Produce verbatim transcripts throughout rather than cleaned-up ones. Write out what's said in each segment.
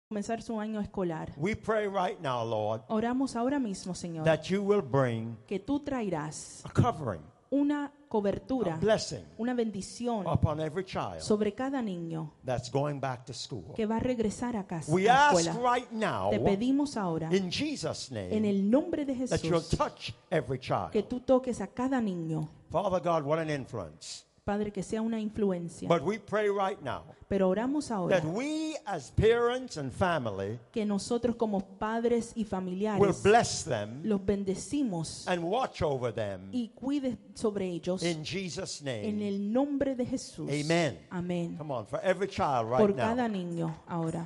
comenzar su año escolar. We pray right now, Lord, Oramos ahora mismo, Señor, that you will bring que tú traerás a covering, una a cobertura, blessing una bendición upon every child sobre cada niño that's going back to school. que va a regresar a casa, We a la ask escuela. right now, Te pedimos ahora, in Jesus' en name, el nombre de that you'll Jesús, touch every que child. tú toques a cada niño. Father God, what an influence. Padre, que sea una influencia. But we pray right now Pero oramos ahora that we as parents and family que nosotros como padres y will familiares bless them los bendecimos and watch over them y cuides sobre ellos in Jesus' en name. el nombre de Jesús. Amen. Amén. Come on, for every child Por right cada now. niño ahora.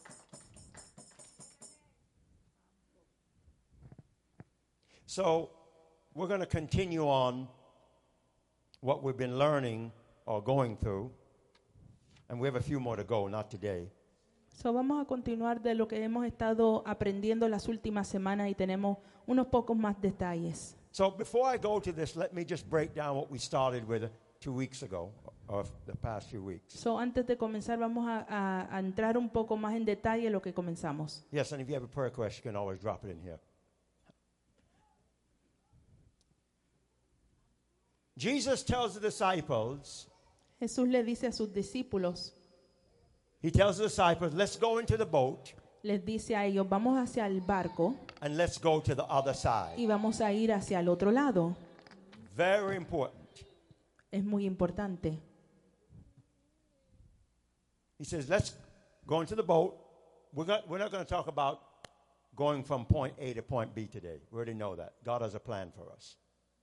So we're going to continue on what we've been learning or going through. And we have a few more to go, not today. So, vamos a continuar de lo que hemos estado aprendiendo las últimas semanas y tenemos unos pocos más detalles. So before I go to this, let me just break down what we started with two weeks ago, or the past few weeks. So, antes de comenzar vamos a, a- a entrar un poco más en detalle en lo que comenzamos. Yes, and if you have a prayer request, you can always drop it in here. Jesus tells the disciples, Jesús le dice a sus discípulos, he tells the disciples, let's go into the boat les dice a ellos, vamos hacia el barco and let's go to the other side. y vamos a ir hacia el otro lado. Very important. Es muy importante. He says, let's go into the boat. We're, go- we're not going to talk about going from point A to point B today. We already know that. God has a plan for us.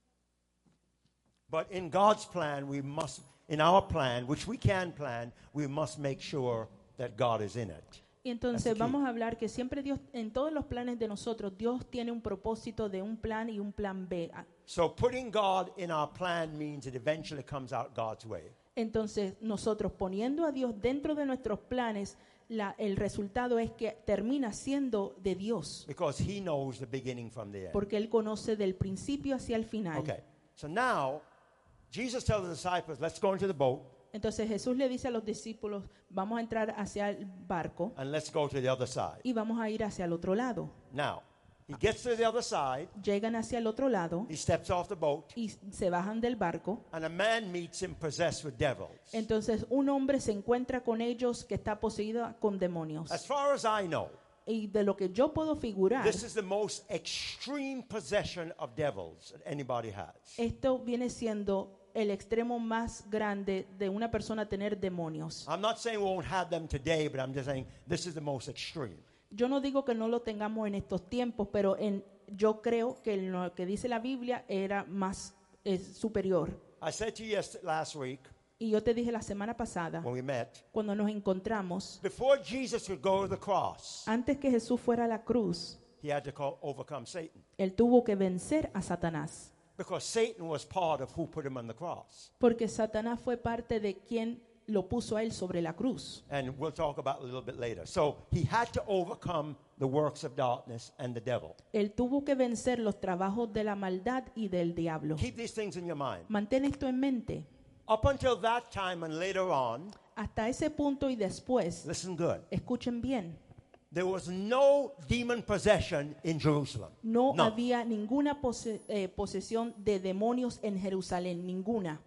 But in God's plan, we must, in our plan, which we can plan, we must make sure that God is in it. Y That's the entonces key. vamos a hablar que siempre Dios, en todos los planes de nosotros, Dios tiene un propósito de un plan y un plan B. So putting God in our plan means it eventually comes out God's way. Entonces nosotros poniendo a Dios dentro de nuestros planes, la- el resultado es que termina siendo de Dios, Because he knows the beginning from the end. porque Él conoce del principio hacia el final. Okay. So now, Jesus tells the disciples, let's go into the boat Entonces Jesús le dice a los discípulos, vamos a entrar hacia el barco and let's go to the other side. y vamos a ir hacia el otro lado. Now, he gets to the other side. Llegan hacia el otro lado He steps off the boat. y se bajan del barco. And a man meets him possessed with devils. Entonces un hombre se encuentra con ellos que está poseído con demonios. As far as I know, Y de lo que yo puedo figurar, this is the most extreme possession of devils that anybody has. esto viene siendo el extremo más grande de una persona tener demonios. I'm not saying we won't have them today, but I'm just saying this is the most extreme. Yo no digo que no lo tengamos en estos tiempos, pero en, yo creo que en lo que dice la Biblia era más es superior. I said to you yes, last week Y yo te dije la semana pasada, when we met, cuando nos encontramos, before Jesus could go to the cross, antes que Jesús fuera a la cruz, he had to co- overcome Satan. Él tuvo que vencer a Satanás. Because Satan was part of who put him on the cross. Porque Satanás fue parte de quien lo puso a él sobre la cruz. And we'll talk about it a little bit later. So he had to overcome the works of darkness and the devil. Él tuvo que vencer los trabajos de la maldad y del diablo. Keep these things in your mind. Mantén esto en mente. Up until that time and later on, Hasta ese punto y después, listen good, escuchen bien, there was no demon possession in Jerusalem. no None. había ninguna pose- eh, posesión de demonios en Jerusalén, ninguna.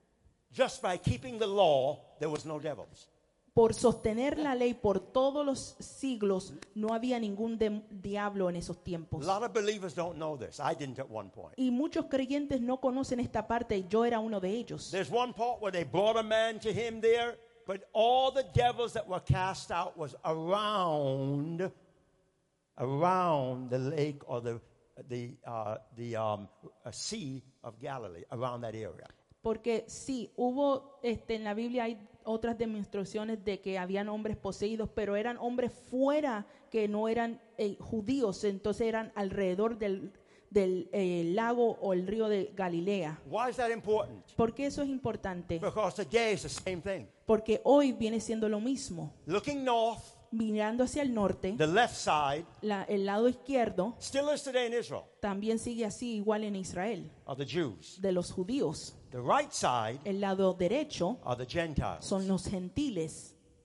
Just by keeping the law, there was no devils. Por sostener la ley por todos los siglos, no había ningún dem- diablo en esos A tiempos. lot of believers don't know this. I didn't at one point. Y muchos creyentes no conocen esta parte y yo era uno de ellos. There's one part where they brought a man to him there, but all the devils that were cast out was around, around the lake or the the uh, the um, uh, sea of Galilee, around that area. Porque sí, hubo, este, en la Biblia hay otras demostraciones de que habían hombres poseídos, pero eran hombres fuera que no eran eh, judíos, entonces eran alrededor del, del eh, lago o el río de Galilea. Why is that important? ¿Por qué eso es importante? Because today is the same thing. Porque hoy viene siendo lo mismo. Looking north, Mirando hacia el norte, the left side la- el lado izquierdo still is today in Israel, también sigue así igual en Israel, are the Jews. de los judíos. The right side El lado derecho are the Gentiles. son los gentiles.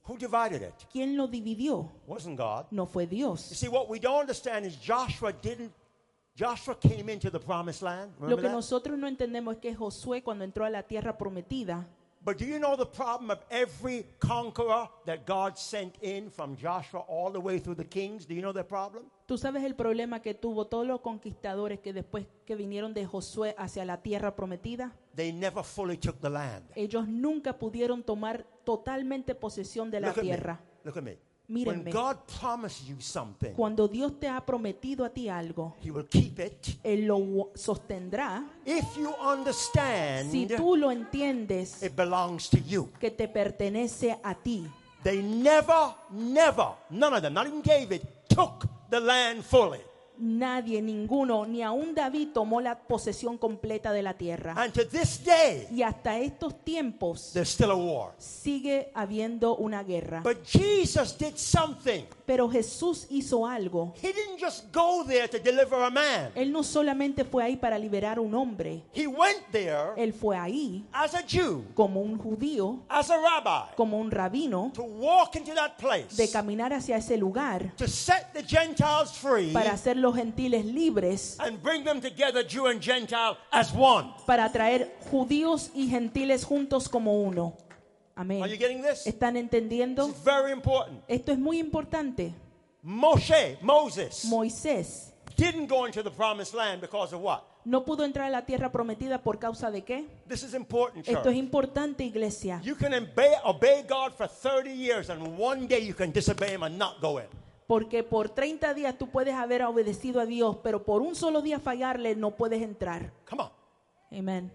Who divided it? ¿Quién lo dividió? Wasn't God. No fue You Dios. see, what we don't understand is Joshua didn't, Joshua came into the promised land. Lo Remember que that? nosotros no entendemos es que Josué, cuando entró a la tierra prometida, But do you know the problem of every conqueror that God sent in from Joshua all the way through the kings? Do you know the problem? tú sabes el problema que tuvo todos los conquistadores que después que vinieron de Josué hacia la tierra prometida. They never fully took the land. Ellos nunca pudieron tomar totalmente posesión de la Look at me. tierra. Look at me. Mírenme. When God promises you something, Cuando Dios te ha prometido a ti algo, He will keep it. Él lo sostendrá. If you understand, Si tú lo entiendes, it belongs to you. que te pertenece a ti. They never, never, none of them, not even David, took the land fully. Nadie, ninguno, ni aún David tomó la posesión completa de la tierra. And to this day, Y hasta estos tiempos there's still a war. sigue habiendo una guerra. But Jesus did something. Pero Jesús hizo algo. He didn't just go there to deliver a man. Él no solamente fue ahí para liberar a un hombre. He went there Él fue ahí as a Jew, como un judío, as a rabbi, como un rabino, to walk into that place, de caminar hacia ese lugar to set the Gentiles free para hacer los gentiles libres, and bring them together, Jew and Gentile, as one. para traer judíos y gentiles juntos como uno. Are you Amén. getting this? ¿Están entendiendo? It's very important. Esto es muy importante. Moshe, Moses, Moisés didn't go into the promised land because of what? no pudo entrar a la tierra prometida por causa de qué. This is important, Esto es church. importante, iglesia. You can obey, obey God for thirty years, and one day you can disobey Him and not go in. Porque por treinta días tú puedes haber obedecido a Dios, pero por un solo día fallarle no puedes entrar. Come on. Amén.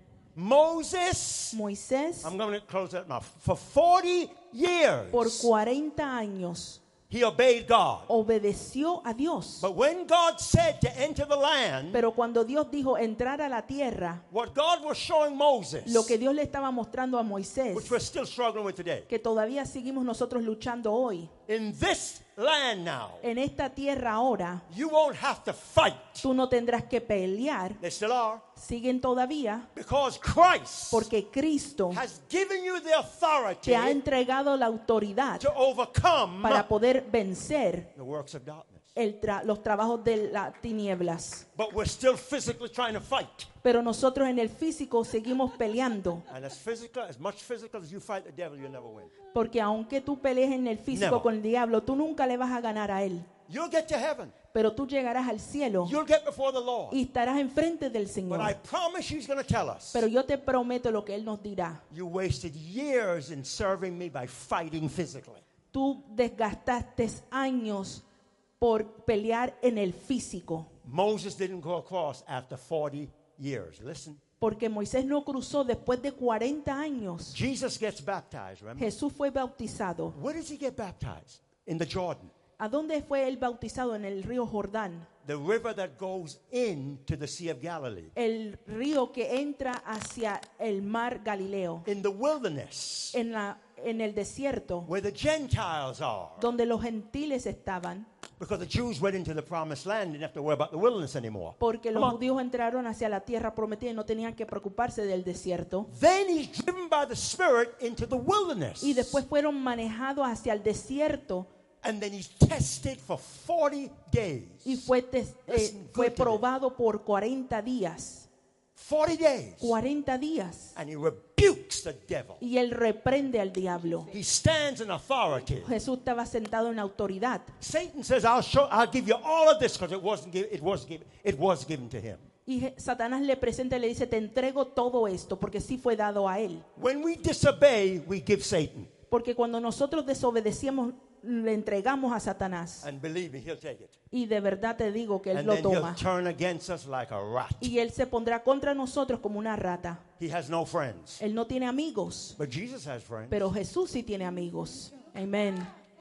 Moses, Moisés, I'm going to close that now. For forty years, por cuarenta años, he obeyed God. obedeció a Dios. But when God said to enter the land, Pero cuando Dios dijo entrar a la tierra, what God was showing Moses, lo que Dios le estaba mostrando a Moisés, which we're still struggling with today, que todavía seguimos nosotros luchando hoy, in this land now, en esta tierra ahora, you won't have to fight. tú no tendrás que pelear, They still are. siguen todavía, Because Christ porque Cristo has given you the authority te ha entregado la autoridad to overcome para poder vencer the works of darkness. el tra- los trabajos de las tinieblas. But we're still physically trying to fight. Pero nosotros en el físico seguimos peleando, And as physical, as much physical as you fight the devil, you'll never win. porque aunque tú pelees en el físico Never. con el diablo, tú nunca le vas a ganar a él. You'll get to heaven. Pero tú llegarás al cielo You'll get before the Lord. y estarás enfrente del But I Señor. promise you He's going to tell us. Pero yo te prometo lo que Él nos dirá. You wasted years in serving me by fighting physically. Tú desgastaste años por pelear en el físico, Moses didn't go across after forty years. Listen. porque Moisés no cruzó después de cuarenta años. Jesus gets baptized, remember? Jesús fue bautizado. Where does he get baptized? In the Jordan. ¿A dónde fue él bautizado? En el río Jordán, The river that goes into the Sea of Galilee. el río que entra hacia el mar Galileo, In the wilderness, en la en el desierto, where the Gentiles are. donde los gentiles estaban, Because the Jews went into the promised land and didn't have to worry about the wilderness anymore. porque los Come on. judíos entraron hacia la tierra prometida y no tenían que preocuparse del desierto. Then he's driven by the Spirit into the wilderness. Y después fueron manejados hacia el desierto And then he's tested for forty days. y fue, tes- eh, Listen fue good to probado por cuarenta días. forty days. cuarenta días. And he rebukes the devil. Y él reprende al diablo. He stands in authority. Jesús estaba sentado en autoridad. Satan says, I'll show, I'll give you all of this because it wasn't give, it was given, it was given to him. Y Je- Satanás le presenta y le dice, te entrego todo esto, porque sí fue dado a él. When we disobey, we give Satan. Porque cuando nosotros desobedecemos, le entregamos a Satanás. And believe me, he'll take it. Y de verdad te digo que él And lo then he'll toma. turn against us like a rat. Y él se pondrá contra nosotros como una rata. He has no friends. Él no tiene amigos, But Jesus has friends. pero Jesús sí tiene amigos. Amén.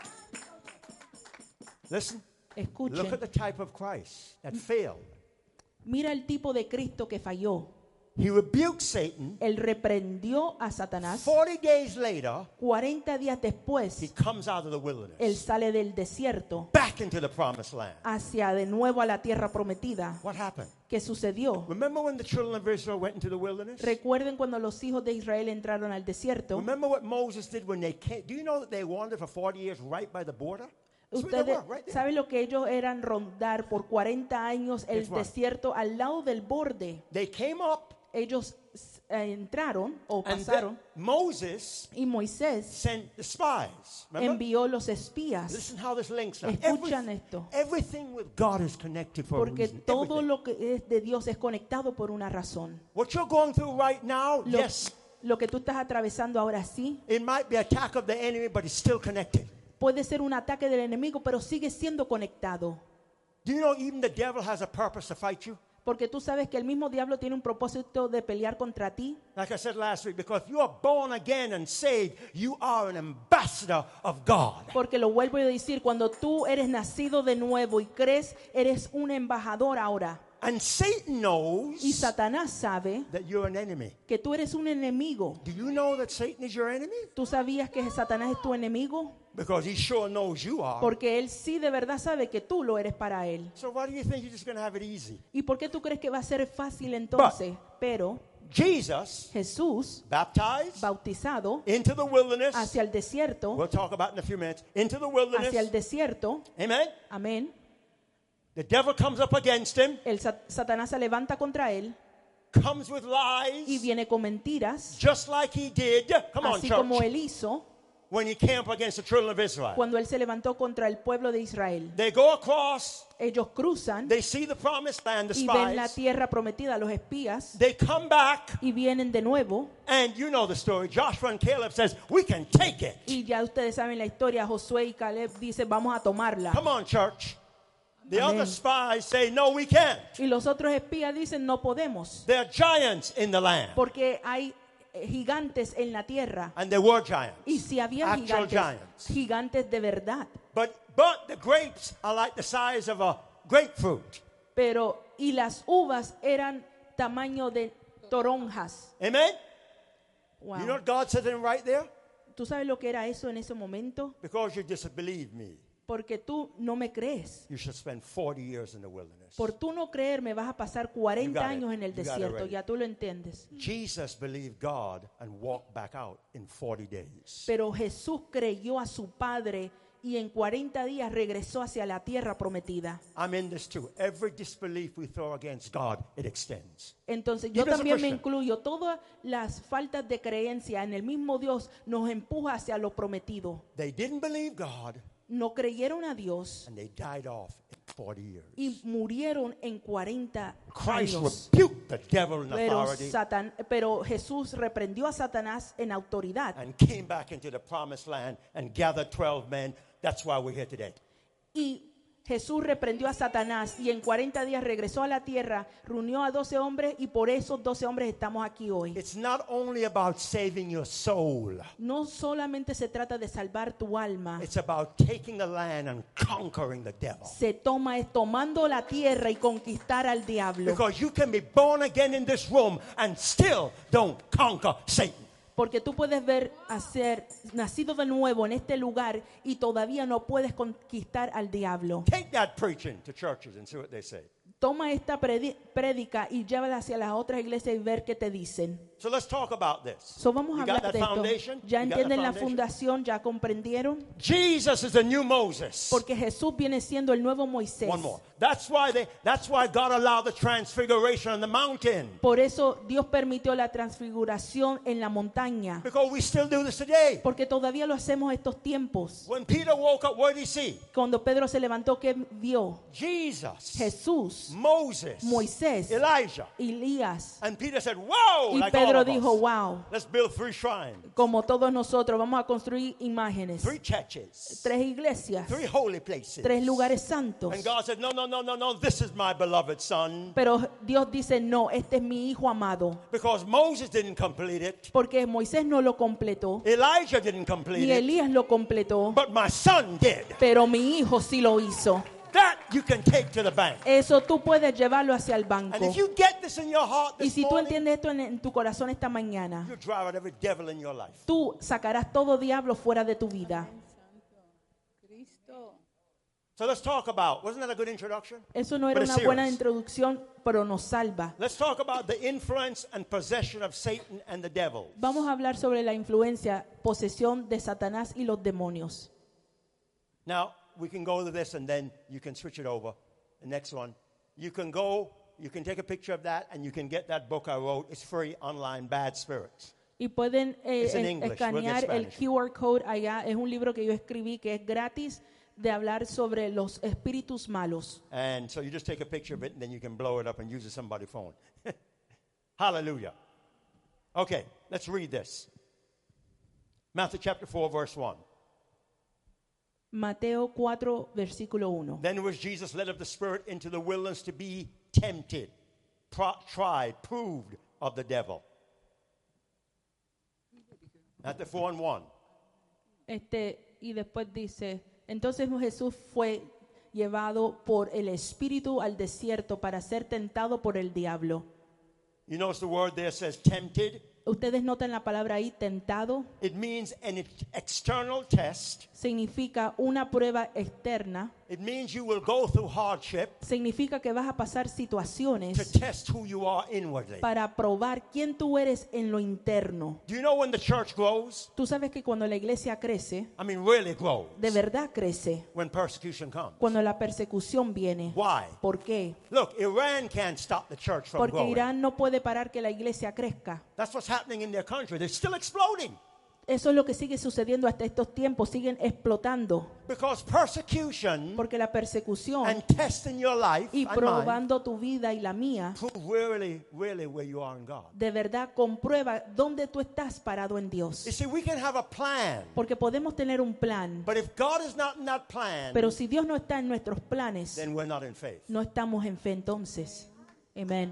Listen, look Escuchen. at the type of Christ that failed. Mira el tipo de Cristo que falló. he rebuked Satan. Él reprendió a Satanás. forty days later, cuarenta días he después, comes out of the wilderness, él sale del desierto back into the promised land. hacia de nuevo a la tierra prometida. What happened? ¿Qué sucedió? Remember when the children of Israel went into the wilderness? Recuerden cuando los hijos de Israel entraron al desierto. Remember what Moses did when they came? Do you know that they wandered for forty years right by the border? That's where they Ustedes were, right there. saben lo que ellos eran rondar por cuarenta años el Guess what? desierto al lado del borde. They came up Ellos eh, entraron o and pasaron then Moses y Moisés sent the spies. Remember? envió los espías. Listen how this links now. Escuchan Every- esto. everything with God is connected for a Porque reason. todo Everything. lo que es de Dios es conectado por una razón. What you're going through right now, Lo, yes, lo que tú estás atravesando ahora sí it might be attack of the enemy, but it's still connected. puede ser un ataque del enemigo, pero sigue siendo conectado. Do you know even the devil has a purpose to fight you? Porque tú sabes que el mismo diablo tiene un propósito de pelear contra ti. Like I said last week, because you are born again and saved, you are an ambassador of God. Porque lo vuelvo a decir, cuando tú eres nacido de nuevo y crees, eres un embajador ahora. And Satan knows Y Satanás sabe that you're an enemy. que tú eres un enemigo. Do you know that Satan is your enemy? ¿Tú sabías que Satanás es tu enemigo? Because he sure knows you are. Porque él sí de verdad sabe que tú lo eres para él. So why do you think you're just going to have it easy? ¿Y por qué tú crees que va a ser fácil entonces? Pero Jesus, Jesús, baptized bautizado into the wilderness. hacia el desierto, We'll talk about it in a few minutes. Into the wilderness. hacia el desierto, Amen. amén. The devil comes up against him, El sat- Satanás se levanta contra él comes with y lies, viene con mentiras, just like he did. Come on, así como church. él hizo When he came up against the children of Israel. cuando él se levantó contra el pueblo de Israel. They go across, Ellos cruzan they see the promised land, the y ven la spies. tierra prometida, los espías, They come back, y vienen de nuevo. and you know the story. Joshua and Caleb says, we can take it. Y ya ustedes saben la historia, Josué y Caleb dicen, vamos a tomarla. Come on, church. The Amen. other spies say, no, we can't. Y los otros espías dicen, no podemos, There are giants in the land. porque hay eh, gigantes en la tierra. And there were giants. Y si había Actual gigantes, giants. gigantes de verdad. But, but the grapes are like the size of a grapefruit. Pero, y las uvas eran tamaño de toronjas. Amen? Wow. You know what God said to them right there? ¿Tú sabes lo que era eso en ese momento? Because you disbelieve me, Porque tú no me crees. you should spend forty years in the wilderness. Por tú no creerme vas a pasar You cuarenta got it. años en el You got it desierto. right. Ya tú lo entiendes. Jesus believed God and walked back out in forty days. Pero Jesús creyó a su Padre y en cuarenta días regresó hacia la tierra prometida. I'm in this too. Every disbelief we throw against God, it extends. Entonces yo Even as a también me Christian. incluyo. Todas las faltas de creencia en el mismo Dios nos empuja hacia lo prometido. They didn't believe God, No creyeron a Dios and they died off in forty years. y murieron en cuarenta Christ años. rebuked the devil in Pero, authority Satan- pero Jesús reprendió a Satanás en autoridad. and came back into the promised land and gathered twelve men. That's why we're here today. Y Jesús reprendió a Satanás y en cuarenta días regresó a la tierra, reunió a doce hombres y por esos doce hombres estamos aquí hoy. It's not only about saving your soul. No solamente se trata de salvar tu alma, It's about taking the land and conquering the devil. se toma es tomando la tierra y conquistar al diablo. Because you can be born again in this room and still don't conquer Satan. Porque tú puedes ver a ser nacido de nuevo en este lugar y todavía no puedes conquistar al diablo. Take that preaching to churches and see what they say. Toma esta predi- prédica y llévala hacia las otras iglesias y ver qué te dicen. So let's talk about this. So vamos a You got hablar that de esto. foundation? ¿Ya You got entienden the la foundation? fundación? ¿Ya comprendieron? Jesus is the new Moses. Porque Jesús viene siendo el nuevo Moisés. One more. That's why they that's why God allowed the transfiguration on the mountain. Por eso Dios permitió la transfiguración en la montaña. Because we still do this today. Porque todavía lo hacemos estos tiempos. When Peter woke up, what did he see? Cuando Pedro se levantó, ¿qué vio? Jesus, Jesús, Moses, Moisés, Elijah. Elías. And Peter said, "Wow!" Y like all Pedro of dijo, us. wow, Let's build three shrines, como todos nosotros vamos a construir imágenes. three churches, Tres iglesias, three holy places. tres lugares santos. And God said, "No, no, no, no, no. This is my beloved son." Pero Dios dice, no, este es mi hijo amado. Because Moses didn't complete it, Porque Moisés no lo completó, Elijah didn't complete ni it, Elías lo completó, but my son did. pero mi hijo sí lo hizo. That you can take to the bank. Eso tú puedes llevarlo hacia el banco. And if you get this in your heart Y this si tú morning, entiendes esto en, en tu corazón esta mañana, you drive out every devil in your life. tú sacarás todo diablo fuera de tu vida. So let's talk about, wasn't that a good introduction? Eso no era But it's una buena serious. introducción, pero nos salva. Let's talk about the influence and possession of Satan and the devil. Vamos a hablar sobre la influencia, posesión de Satanás y los demonios. Now, we can go to this and then you can switch it over. The next one. You can go, you can take a picture of that and you can get that book I wrote. It's free online, Bad Spirits. Y pueden eh, It's in es- English. escanear We'll get el Spanish. Q R code allá. Es un libro que yo escribí que es gratis de hablar sobre los espíritus malos. And so you just take a picture of it and then you can blow it up and use it on somebody's phone. Hallelujah. Okay, let's read this. Matthew chapter four, verse one. Mateo cuatro, versículo uno. Then was Jesus led of the Spirit into the wilderness to be tempted, pro- tried, proved of the devil. Matthew four and one. Este, y después dice, entonces Jesús fue llevado por el Espíritu al desierto para ser tentado por el diablo. You notice the word there says tempted. Ustedes notan la palabra ahí, tentado. It means an ex- external test. Significa una prueba externa. It means you will go through hardship Significa que vas a pasar to situaciones test who you are inwardly. para probar quién tú eres en lo interno. Do you know when the church grows? Tú sabes que cuando la iglesia crece, I mean, really grows. de verdad crece, When persecution comes. cuando la persecución viene. Why? ¿Por qué? Look, Iran can't stop the church from Porque growing. Irán no puede parar que la iglesia crezca. That's what's happening in their country. They're still exploding. Eso es lo que sigue sucediendo hasta estos tiempos, siguen explotando. Because persecution Porque la persecución and testing your life y and mine probando tu vida y la mía, prove really, really where you are in God. de verdad comprueba dónde tú estás parado en You Dios. see, we can have a plan, Porque podemos tener un plan, but if God is not in that plan, pero si Dios no está en nuestros planes, then we're not in faith. no estamos en fe entonces. Amén.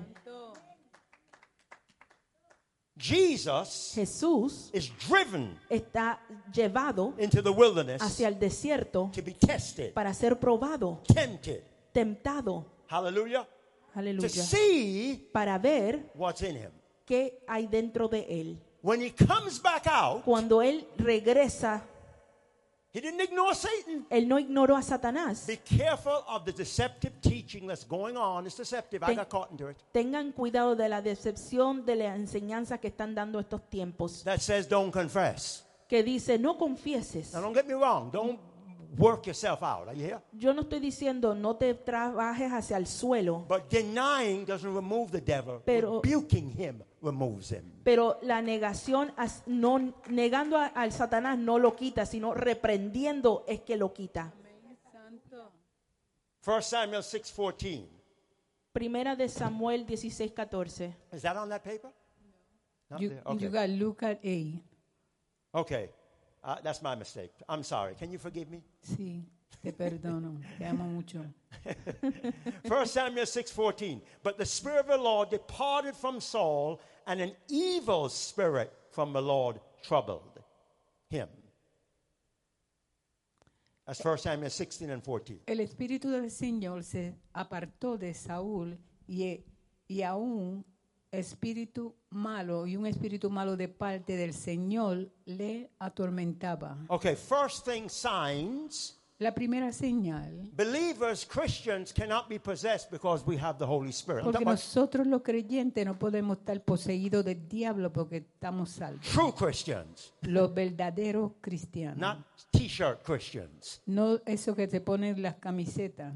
Jesus Jesús is driven está llevado into the wilderness hacia el desierto to be tested, para ser probado, tempted. tentado, Hallelujah. To aleluya, see para ver what's in him. qué hay dentro de él. When he comes back out, Cuando él regresa, he didn't ignore Satan. él no ignoró a Satanás. Be careful of the deceptive teaching that's going on. It's deceptive. I Ten- got caught into it. Tengan cuidado de la decepción de la enseñanza que están dando estos tiempos, That says don't confess. que dice no confieses. Now don't get me wrong. Don't work yourself out. Are you here? Yo no estoy diciendo no te trabajes hacia el suelo, But denying doesn't remove the devil. Pero- Rebuking him removes him. pero la negación, as- no, negando a- al Satanás no lo quita, sino reprendiendo es que lo quita. First Samuel six fourteen. Primera de Samuel dieciséis catorce. Is that on that paper? Not You, there? Okay. you got Luke at eight. Okay. Uh, that's my mistake. I'm sorry. Can you forgive me? Sí, te perdono, te amo mucho. First Samuel six fourteen. But the Spirit of the Lord departed from Saul, and an evil spirit from the Lord troubled him. That's First Samuel sixteen and fourteen. El Espíritu del Señor se apartó de Saúl y, y a un espíritu malo y un espíritu malo de parte del Señor le atormentaba. Okay, first thing, signs. La primera señal, Believers, Christians cannot be possessed because we have the Holy Spirit. I'm porque talking about nosotros los creyentes no podemos estar poseídos del diablo porque estamos salvos. true Christians, Los verdaderos cristianos. not t-shirt Christians. No eso que te ponen las camisetas.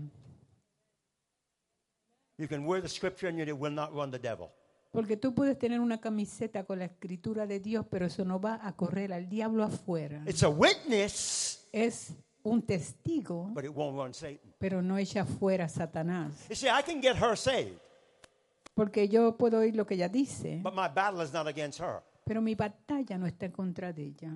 You can wear the scripture and you will not run the devil. Porque tú puedes tener una camiseta con la escritura de Dios, pero eso no va a correr al diablo afuera. It's a witness, Es un testigo, but it won't run Satan. pero no echa fuera a Satanás. You see, I can get her saved, Porque yo puedo oír lo que ella dice, but my battle is not against her. pero mi batalla no está en contra de ella.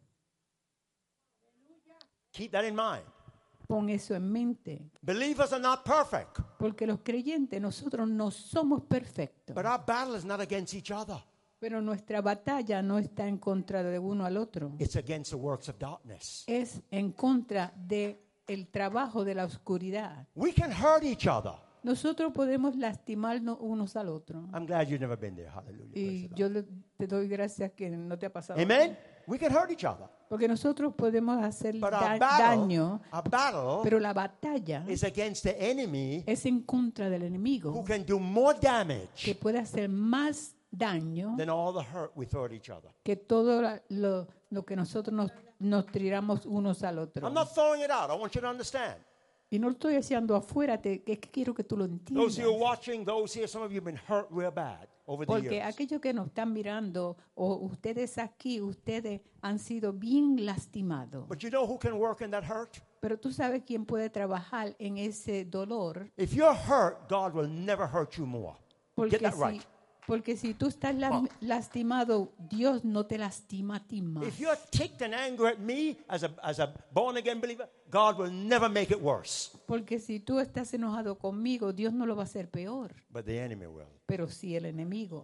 Keep that in mind. Pon eso en mente. Believers are not perfect, Porque los creyentes, nosotros no somos perfectos. but our battle is not against each other. Pero nuestra batalla no está en contra de uno al otro. It's against the works of darkness. Es en contra de el trabajo de la oscuridad. We can hurt each other. Nosotros podemos lastimarnos unos al otro. I'm glad you've never been there. Hallelujah. Praise Y the Lord. yo le- te doy gracias que no te ha pasado. Amen? We can hurt each other. Porque nosotros podemos hacer But da- our battle, daño, our battle pero la batalla is against the enemy es en contra del who enemigo, can do more que damage puede hacer más daño than all the hurt we throw at each other. que todo la- lo, lo que nosotros nos, nos tiramos unos al otro. I'm not throwing it out. I want you to understand. Y no lo estoy haciendo afuera, te, que es que quiero que tú lo entiendas. Those who are watching, those here, some of you have been hurt real bad over the Porque years. aquellos que nos están mirando, o ustedes aquí, ustedes han sido bien lastimados. But you know who can work in that hurt? Pero tú sabes quién puede trabajar en ese dolor. If you're hurt, God will never hurt you more. Porque Get that si, right. porque si tú estás la- Wow. lastimado, Dios no te lastima a ti más. If you're ticked and angry at me as a, as a born again believer, God will never make it worse. Porque si tú estás enojado conmigo, Dios no lo va a hacer peor. But the enemy will. Pero sí el enemigo.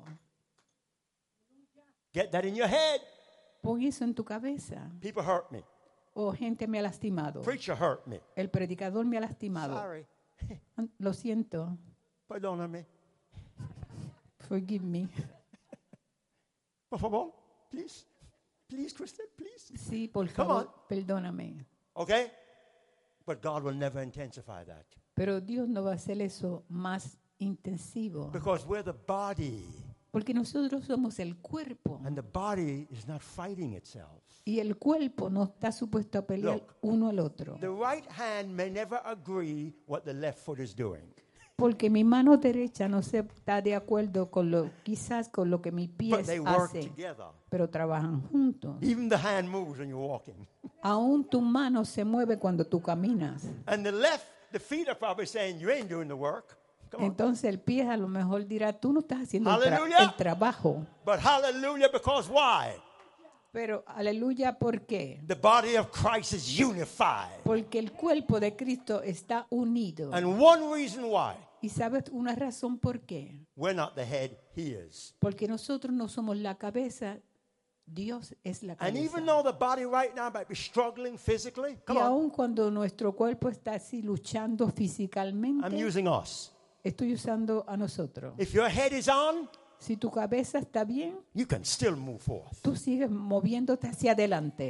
Get that in your head. Pon eso en tu cabeza. People hurt me. O gente me ha lastimado. Preacher hurt me. El predicador me ha lastimado. Sorry. Lo siento. Perdóname. Forgive me. Por favor. Please. Please, Kristen, please. Sí, por Come favor, perdóname. Okay? But God will never intensify that. Pero Dios no va a hacer eso más intensivo. Because we're the body. Porque nosotros somos el cuerpo. And the body is not fighting itself. Y el cuerpo no está supuesto a pelear Look. uno al otro. The right hand may never agree what the left foot is doing. Porque mi mano derecha no se está de acuerdo con lo, quizás con lo que mi pie But they work hace, together. pero trabajan juntos. Even the hand moves when you're walking. Aún tu mano se mueve cuando tú caminas. And the left, the feet are probably saying, you ain't doing the work. Come on. Entonces el pie a lo mejor dirá, tú no estás haciendo el, tra- Hallelujah. el trabajo. But hallelujah, because why? Pero aleluya, ¿por qué? The body of Christ is unified. Porque el cuerpo de Cristo está unido. And one reason why, ¿Y sabes una razón por qué? we're not the head, he is. Porque nosotros no somos la cabeza, Dios es la And cabeza. even though the body right now might be struggling physically, Y come on, aun cuando nuestro cuerpo está así luchando I'm físicamente, using us. estoy usando a nosotros. If your head is on, Si tu cabeza está bien, you can still move forth. tú sigues moviéndote hacia adelante.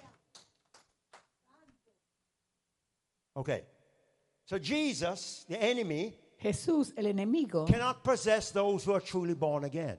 Okay. So Jesus, the enemy, Jesús, el enemigo, cannot possess those who are truly born again.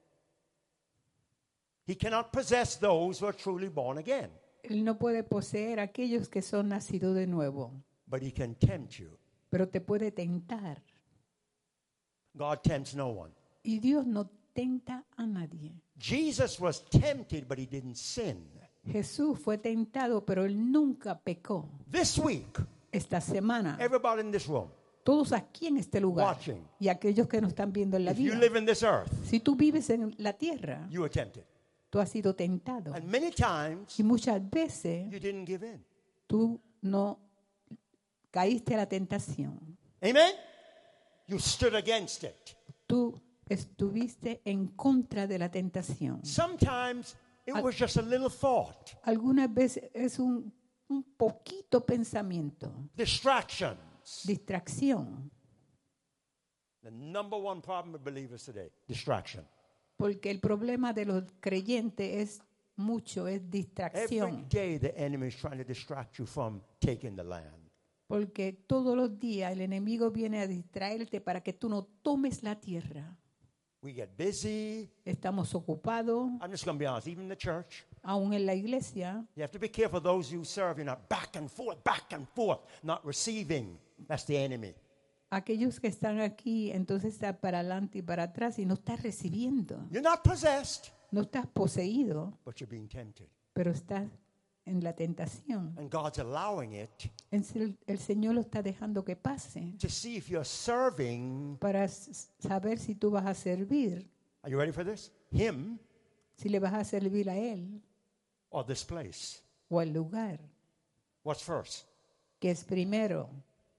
He cannot possess those who are truly born again. él no puede poseer a aquellos que son nacidos de nuevo, But he can tempt you. pero te puede tentar. God tempts no one. Y Dios no tenta a nadie. Jesus was tempted, but he didn't sin. Jesús fue tentado, pero él nunca pecó. This week, Esta semana, everybody in this room, todos aquí en este lugar watching, y aquellos que nos están viendo en la if you vida, live in this earth, si tú vives en la tierra, you were tempted. tú has sido tentado. And many times, Y muchas veces you didn't give in. tú no caíste a la tentación. Amen? You stood against it. Tú estuviste en contra de la tentación. Sometimes it was just a little thought, Algunas veces es un, un poquito pensamiento, distractions. distracción, The number one problem with believers today, distraction. porque el problema de los creyentes es mucho, es Every distracción, day the enemy is trying to distract you from taking the land. porque todos los días el enemigo viene a distraerte para que tú no tomes la tierra. We get busy. Estamos ocupados, I'm just going to be honest, even in the church, aún en la iglesia. you have to be careful those you serve. You're not back and forth, back and forth, not receiving. That's the enemy. Aquellos que están aquí, entonces están para adelante y para atrás y no estás recibiendo. You're not possessed, No estás poseído, but you're being tempted. pero estás en la tentación. And God's allowing it El, el Señor lo está dejando que pase to see if you're serving. para s- saber si tú vas a servir, Are you ready for this? Him si le vas a servir a Él or this place? o al lugar, What's first? que es primero.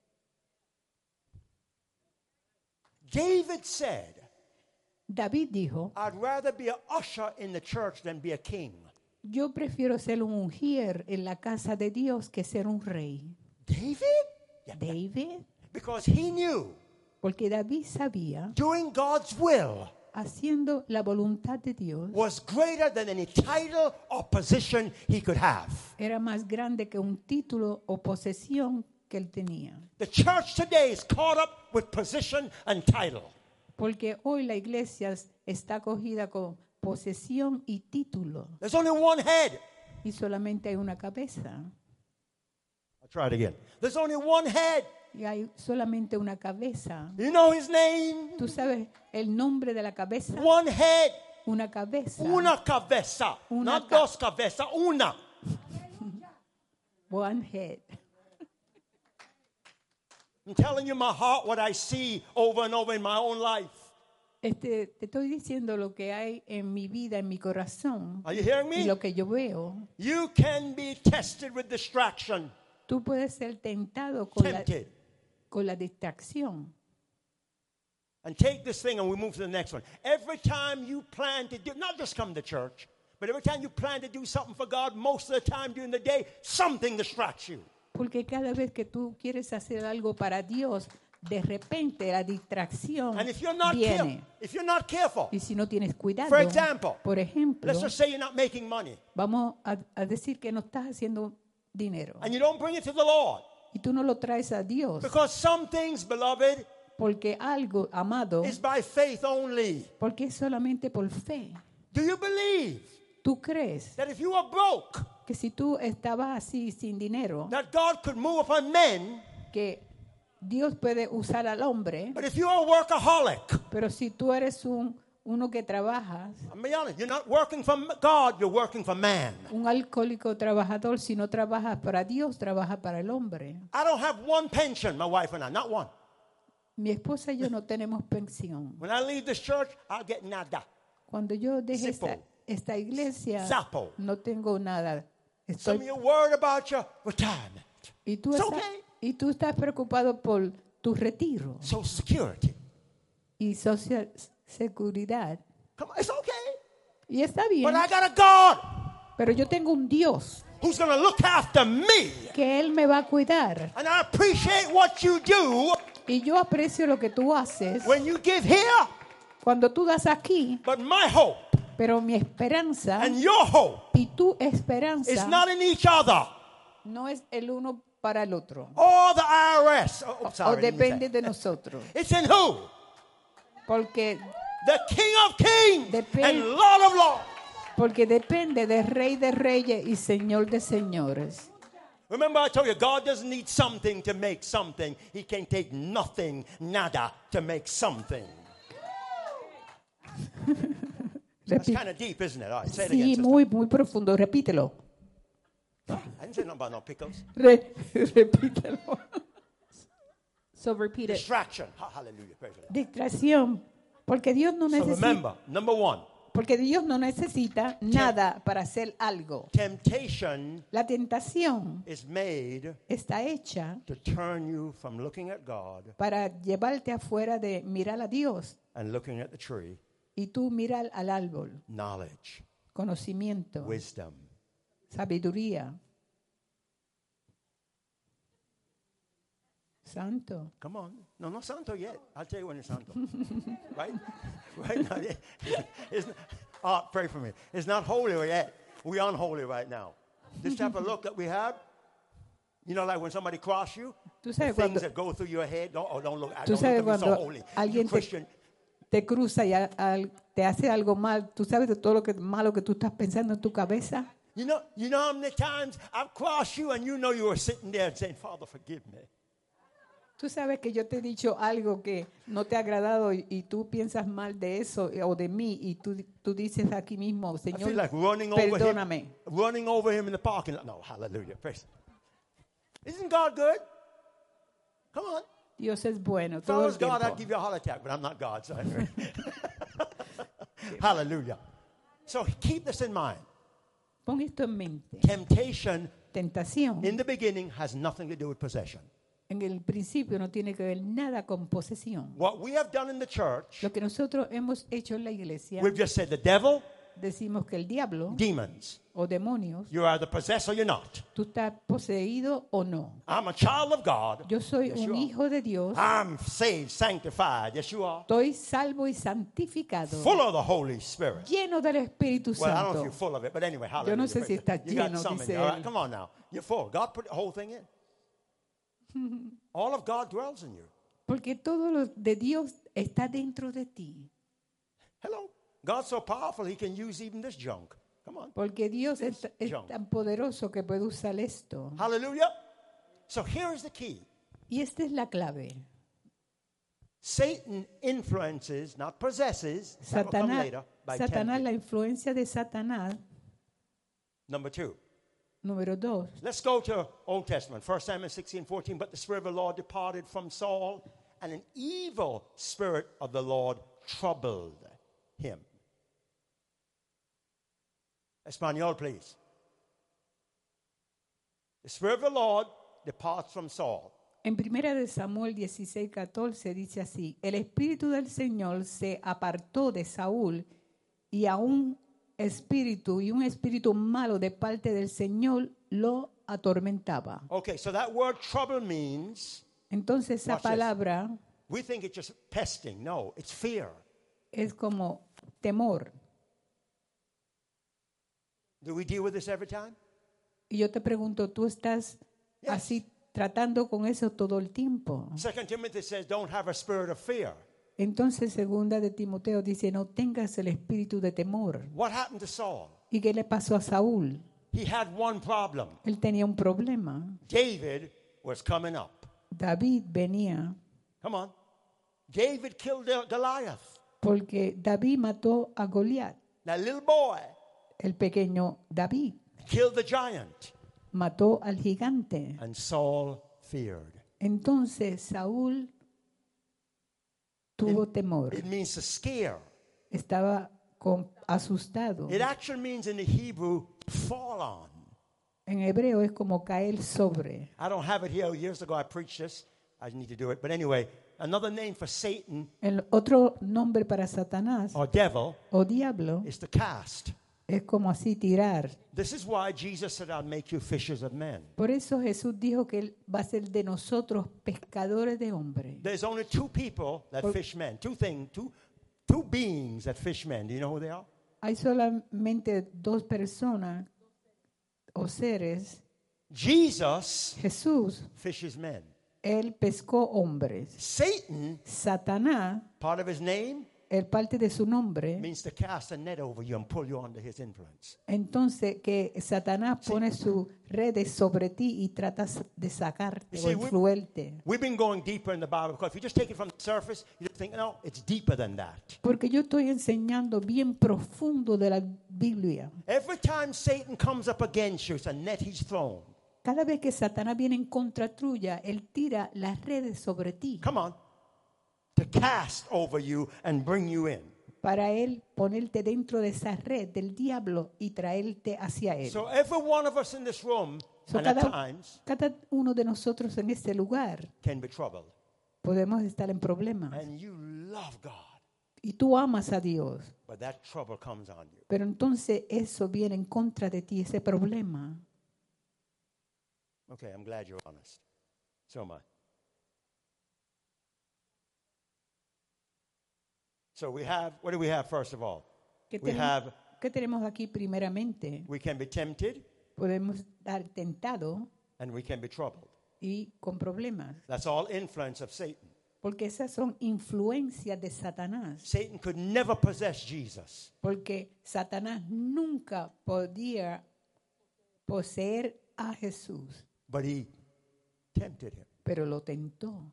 David said, David dijo, I'd rather be an usher in the church than be a king. yo prefiero ser un ungier en la casa de Dios que ser un rey. David? Yeah. David, Because he knew porque David sabía, doing God's will haciendo la voluntad de Dios, was greater than any title or position he could have. era más grande que un título o posesión que él tenía. The church today is caught up with position and title. Porque hoy la iglesia está cogida con posesión y título, There's only one head. y solamente hay una cabeza. I'll try it again. There's only one head. Y hay solamente una cabeza. You know his name? ¿Tú sabes el nombre de la cabeza? One head. Una cabeza. Una cabeza. Una Not ca- dos cabezas. Una. One head. I'm telling you my heart, what I see over and over in my own life. Este, te estoy diciendo lo que hay en mi vida, en mi corazón, Are you hearing y me? lo que yo veo. You can be tested with distraction. Tú puedes ser tentado con la, Tempted. con la distracción. And take this thing and we move to the next one. Every time you plan to do, not just come to church, but every time you plan to do something for God, most of the time during the day, something distracts you. Porque cada vez que tú quieres hacer algo para Dios, de repente la distracción And if you're not viene. careful, if you're not careful, Y si no tienes cuidado, For example, por ejemplo, let's just say you're not making money vamos a, a decir que no estás haciendo dinero and you don't bring it to the Lord. y tú no lo traes a Dios, Because some things, beloved, porque algo, amado, is by faith only. porque es solamente por fe. Do you believe ¿Tú crees that if you are broke, que si tú estabas así sin dinero, that God could move upon men, que Dios puede usar al hombre, but if you are a workaholic, pero si tú eres un uno que trabajas, I'm be honest, you're not working for God, you're working for man. un alcohólico trabajador, si no trabajas para Dios, trabaja para el hombre. I don't have one pension, my wife and I, not one. Mi esposa y yo no tenemos pensión. When I leave this church, I'll get nada. Cuando yo deje Zippo. esta, esta iglesia, Zappo. no tengo nada. Some of Estoy, you worried about your retirement, y, tú It's estás, okay. y tú estás preocupado por tu retiro Social Security. y social seguridad. Come on, it's okay. Y está bien, But I got a God pero yo tengo un Dios who's going to look after me. que Él me va a cuidar. And I appreciate what you do Y yo aprecio lo que tú haces when you give here. cuando tú das aquí, But my hope pero mi esperanza and your hope y tu is esperanza not in each other. no es el uno para el otro, Or the I R S. Oh, oh, o sorry, I didn't mean depende that. de nosotros, It's in who? porque The King of Kings Depend- and Lord of Lords. porque depende del Rey de Reyes y Señor de Señores. Remember I told you, God doesn't need something to make something. He can take nothing, nada, to make something. That's Repi- kind of deep, isn't it? All right, say it again, Sí, sister. muy, muy profundo. Repítelo. I didn't say nothing about no pickles. Re- repítelo. So repeat it. Distraction. Ha- Hallelujah. Praise the Lord. Distracción. Porque Dios no So necesita, remember, number one, porque Dios no necesita nada para hacer algo. temptation La tentación is made está hecha to turn you from looking at God para llevarte afuera de mirar a Dios and looking at the tree. y tú mirar al árbol. Knowledge, Conocimiento, wisdom. sabiduría. Santo. Come on. No, no santo yet. I'll tell you when it's santo. Right? Right now. it- It's not, oh, pray for me. It's not holy yet. We're unholy right now. This type of look that we have, you know, like when somebody cross you, Tú the sabes things cuando that go through your head, don't, oh, don't look, Tú don't sabes look at me so cuando holy. You alguien te- Christian, te cruza y al- al- te hace algo mal. Tú sabes de todo lo que malo que tú estás pensando en tu cabeza. you know, you know how many times I've crossed you and you know you were sitting there saying, Father, forgive me. Tú sabes que yo te he dicho algo que no te ha agradado y, y tú piensas mal de eso eh, o de mí y tú, tú dices aquí mismo, I Señor, feel like running over perdóname. him, running over him in the parking lot. No, hallelujah. Praise. Isn't God good? Come on. Dios es bueno If I todo was el God, I'd tiempo. give you a heart attack, but I'm not God. So anyway. Hallelujah. So keep this in mind. Pon esto en mente. Temptation Tentación in the beginning has nothing to do with possession. en el principio no tiene que ver nada con posesión. What we have done in the church, Lo que nosotros hemos hecho en la iglesia, we've just said the devil decimos que el diablo demons. o demonios, You're either possessed or you're not. tú estás poseído o no. I'm a child of God. Yo soy Yes, you un are. hijo de Dios, I'm saved, sanctified. Yes, you are. estoy salvo y santificado, Full of the Holy Spirit. lleno del Espíritu Well, I don't know if Santo. you're full of it, but anyway, hallelujah. Yo no sé si praise estás God. You got lleno, some in dice you. All él. right, come on now. You're full. God put the whole thing in. All of God dwells in you. Porque todo lo de Dios está dentro de ti. Hello. God's so powerful, he can use even this junk. Come on. Porque Dios es, es junk. tan poderoso que puede usar esto. Hallelujah. So here is the key. Y esta es la clave. Satan influences, not possesses. That will come Satanás, later by Satanás, la tempting. influencia de Satanás, Number two. número dos. Let's go to Old Testament, First Samuel sixteen, fourteen. But the Spirit of the Lord departed from Saul, and an evil spirit of the Lord troubled him. Espanol, please. The Spirit of the Lord departs from Saul. En primera de Samuel dieciséis, catorce dice así: el Espíritu del Señor se apartó de Saúl y a un espíritu y un espíritu malo de parte del Señor lo atormentaba. Okay, so that word trouble means, Entonces esa Watch this. palabra we think it's just pesting. No, it's fear. es como temor. Do we deal with this every time? Y yo te pregunto, ¿tú estás Yes. así tratando con eso todo el tiempo? Second Timothy says, don't have a spirit of fear. Entonces segunda de Timoteo dice, no tengas el espíritu de temor. What happened to Saul? ¿Y qué le pasó a Saúl? He had one problem. Él tenía un problema. David was coming up. David venía Come on. David killed the- Goliath. porque David mató a Goliat. That little boy El pequeño David killed the giant. mató al gigante. And Saul feared. Entonces Saúl tuvo temor. It means to scare. Estaba con- asustado. It actually means in the Hebrew, fall on. En hebreo es como caer sobre. I don't have it here. Years ago I preached this. I need to do it. But anyway, another name for Satan El otro nombre para Satanás or devil o diablo is to cast. es como así tirar. This is why Jesus said, I'll make you fishers of men. Por eso Jesús dijo que Él va a ser de nosotros pescadores de hombres. There's only two people that Por- fish men. Two things, two, two beings that fish men. Do you know who they are? Hay solamente dos personas o seres. Jesus Jesús, fishes men. Él pescó hombres. Satan, Satanás, part of his name, el parte de su nombre, means to cast a net over you and pull you under his influence. entonces que Satanás pone sus redes sobre ti y trata de sacarte You o see, we- influirte. We've been going deeper in the Bible because if you just take it from the surface, you just think, no, it's deeper than that. Porque yo estoy enseñando bien profundo de la Biblia. Every time Satan comes up against you, it's a net he's thrown. Cada vez que Satanás viene en contra tuya, él tira las redes sobre ti Come on. To cast over you and bring you in. para él ponerte dentro de esa red del diablo y traerte hacia él. So every one of us in this room, So and at cada, times, cada uno de nosotros en este lugar can be troubled. podemos estar en problemas. And you love God, Y tú amas a Dios, but that trouble comes on you. pero entonces eso viene en contra de ti, ese problema. Okay, I'm glad you're honest. So am I. So we have, what do we have first of all? ¿Qué We tenemos, have, qué tenemos aquí primeramente? we can be tempted Podemos estar tentados and we can be troubled. y con problemas, That's all influence of Satan. porque esas son influencias de Satanás. Satan could never possess Jesus. Porque Satanás nunca podía poseer a Jesús, But he tempted him. pero lo tentó.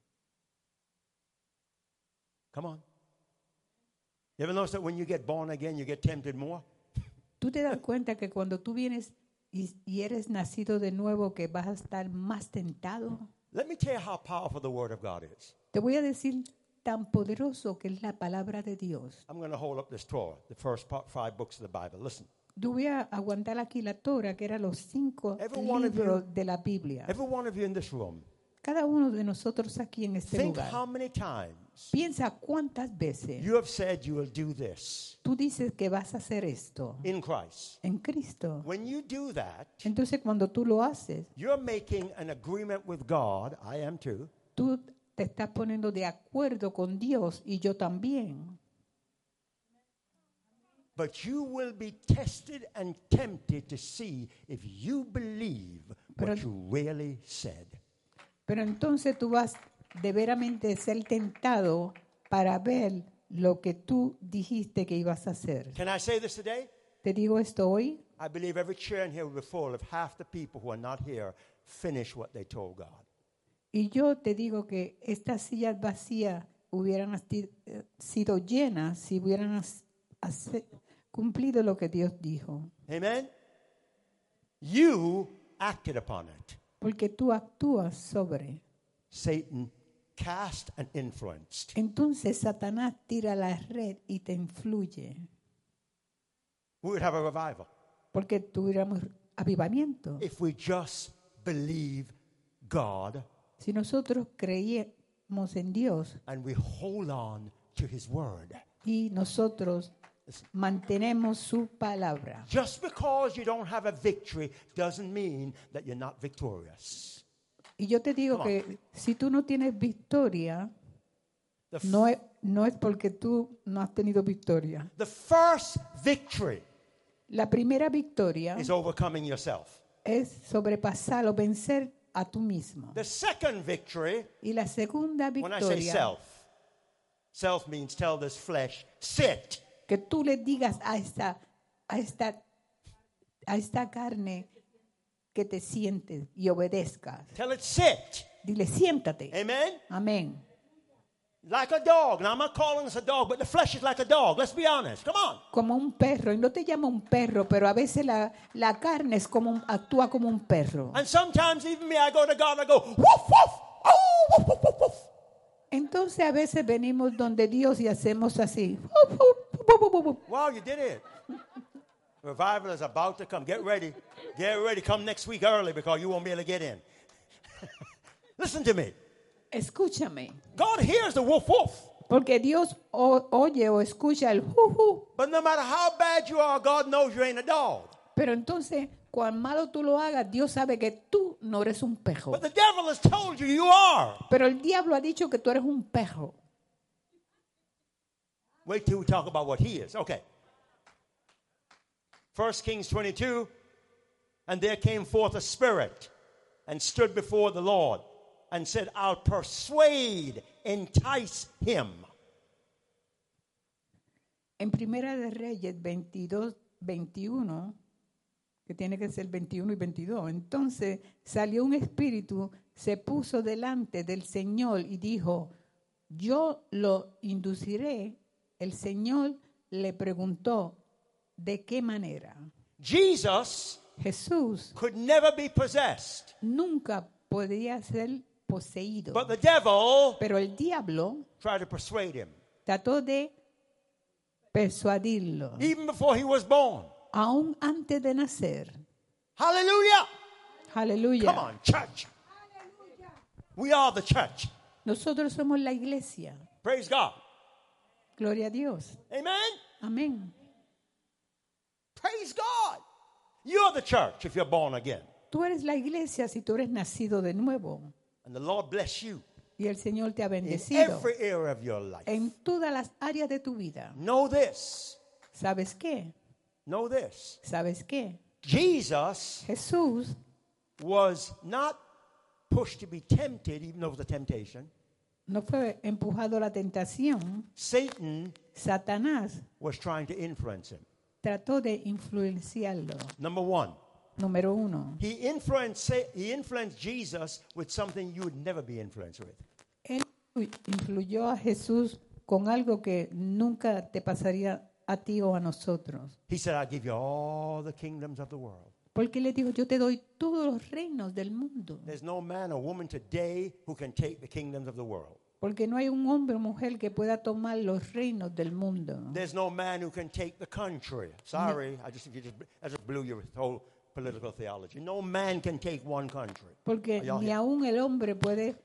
Come on. You ever notice that when you get born again, you get tempted more? ¿Tú te das cuenta que cuando tú vienes y, y eres nacido de nuevo que vas a estar más tentado? Let me tell you how powerful the Word of God is. Te voy a decir tan poderoso que es la palabra de Dios. I'm going to hold up this Torah, the first part, five books of the Bible. Listen. Yo voy a aguantar aquí la Torah, que eran los cinco Every one of libros you- de la Biblia. Every one of you in this room, Cada uno de nosotros aquí en este think lugar. how many times times Piensa cuántas veces you have said you will do this tú dices que vas a hacer esto in Christ. en Cristo. When you do that, Entonces cuando tú lo haces, you're making an agreement with God. I am too. tú te estás poniendo de acuerdo con Dios y yo también. But you will be tested and tempted to see if you believe Pero- what you really said. Pero entonces tú vas de veramente ser tentado para ver lo que tú dijiste que ibas a hacer. Can I say this today? Te digo esto hoy. I believe every chair in here will be full if half the people who are not here finish what they told God. Y yo te digo que estas sillas vacías hubieran asti- eh, sido llenas si hubieran as- hace- cumplido lo que Dios dijo. Amen? You acted upon it. Porque tú actúas sobre. Satan cast and influenced. Entonces Satanás tira la red y te influye. We would have a revival Porque tuviéramos avivamiento. if we just believe God Si nosotros creíamos en Dios and we hold on to His word. y nosotros mantenemos su palabra. Just because you don't have a victory doesn't mean that you're not victorious. Y yo te digo Come on. que si tú no tienes victoria, The, f- no es, no es porque tú no has tenido victoria. the first victory La primera victoria is overcoming yourself. es sobrepasar o vencer a tú mismo. The second victory, Y la segunda when I say victoria, self, self means tell this flesh, sit. que tú le digas a esta, a esta, a esta carne que te sientes y obedezcas. Tell it sit. Dile, siéntate. Amen? Amén. Like a dog. Now, I'm not calling this a dog, but the flesh is like a dog. Let's be honest. Come on. Como un perro. Y no te llama un perro, pero a veces la, la carne es como un- actúa como un perro. And sometimes even me, I go to God and I go, woof, woof. Oh, woof, woof, woof, woof. Entonces a veces venimos donde Dios y hacemos así. Wow, you did it. Revival is about to come. Get ready. Get ready. Come next week early because you won't be able to get in. Listen to me. Escúchame. God hears the woof woof. Porque Dios o- oye o escucha el juju. But no matter how bad you are, God knows you ain't a dog. Pero entonces, cuán malo tú lo hagas, Dios sabe que tú no eres un perro. But the devil has told you you are. Pero el diablo ha dicho que tú eres un perro. Wait till we talk about what he is. Okay. First Kings twenty-two. And there came forth a spirit and stood before the Lord and said, I'll persuade, entice him. En Primera de Reyes veintidós, veintiuno, que tiene que ser veintiuno y veintidós, entonces salió un espíritu, se puso delante del Señor y dijo, yo lo induciré. El Señor le preguntó, ¿de qué manera? Jesus Jesús could never be possessed. nunca podía ser poseído, But the devil pero el diablo tried to persuade him. trató de persuadirlo, Even before he was born. aún antes de nacer. Hallelujah. Aleluya. Come on, church. We are the church. Nosotros somos la iglesia. Praise God. Gloria a Dios. Amen. Amén. Praise God. You're the church if you're born again. Tú eres la iglesia si tú eres nacido de nuevo. And the Lord bless you Y el Señor te ha in bendecido every area of your life. en todas las áreas de tu vida. Know this. ¿Sabes qué? Know this. ¿Sabes qué? Jesus Jesús was not pushed to be tempted, even though it was a temptation. no fue empujado a la tentación. Satan Satanás was trying to influence him. trató de influenciarlo. Number one, Número uno. he influenced, he influenced Jesus with something you would never be influenced with. Él influyó a Jesús con algo que nunca te pasaría a ti o a nosotros. He said, I'll give you all the kingdoms of the world. Porque le digo, yo te doy todos los reinos del mundo. There's no man or woman today who can take the kingdoms of the world. Porque no hay un hombre o mujer que pueda tomar los reinos del mundo. There's no man who can take the country. Sorry, I just, you just, I just blew your whole political theology. No man can take one country. Porque Are y'all ni here? aún el hombre puede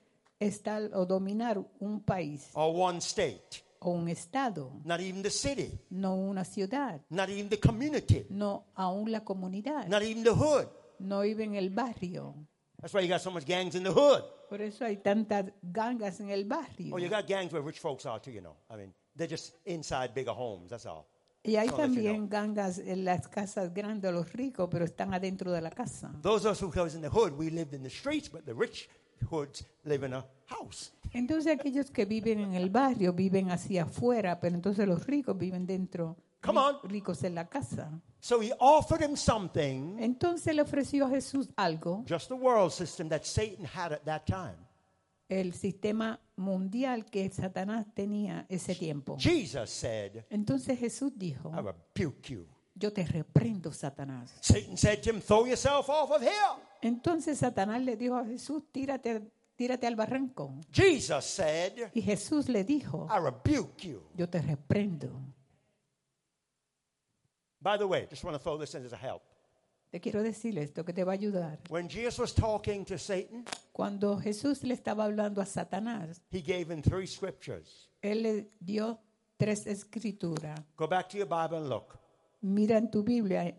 estar o dominar un país or one state, o un estado, not even the city, no una ciudad, not even the community, no aún la comunidad, not even the hood. no vive en el barrio. That's why you got so much gangs in the hood. Por eso hay tantas gangas en el barrio. Oh, you got gangs where rich folks are too, you know. I mean, they're just inside bigger homes, that's all. Y hay Just wanna let you también gangas en las casas grandes de los ricos, pero están adentro de la casa. Those of us who was in the hood, we lived in the streets, but the rich hoods live in a house. Entonces aquellos que viven en el barrio viven hacia afuera, pero entonces los ricos viven dentro, Come on. ri- ricos en la casa. So he offered him something, Entonces le ofreció a Jesús algo, just the world system that Satan had at that time. el sistema mundial que Satanás tenía ese tiempo. Jesus said, Entonces Jesús dijo, I rebuke you. yo te reprendo, Satanás. Satan said to him, throw yourself off of here. Entonces Satanás le dijo a Jesús, tírate, tírate al barranco. Jesus said, Y Jesús le dijo, I rebuke you. yo te reprendo. By the way, just want to throw this in as a help. Te quiero decir esto que te va a ayudar. When Jesus was talking to Satan, Cuando Jesús le estaba hablando a Satanás, he gave him three scriptures. él le dio tres escrituras. Go back to your Bible and look. Mira en tu Biblia,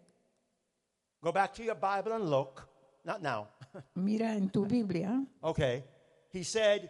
Go back to your Bible and look. Not now. mira en tu Biblia. Okay. He said,